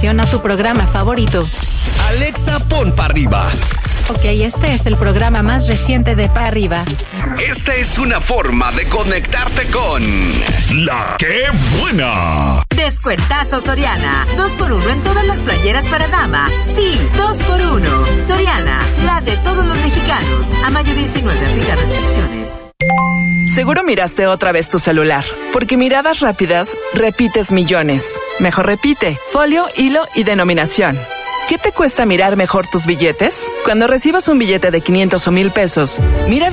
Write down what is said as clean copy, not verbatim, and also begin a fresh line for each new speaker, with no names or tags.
Selecciona tu programa favorito.
Alexa, pon Pa' Arriba.
Ok, este es el programa más reciente de Pa' Arriba.
Esta es una forma de conectarte con La Qué Buena.
Descuentazo Soriana. 2x1 en todas las playeras para dama. Sí, 2x1. Soriana, la de todos los mexicanos. A mayo 19, aplica restricciones.
Seguro miraste otra vez tu celular, porque miradas rápidas repites millones. Mejor repite, folio, hilo y denominación. ¿Qué te cuesta mirar mejor tus billetes? Cuando recibas un billete de 500 o 1,000 pesos, mira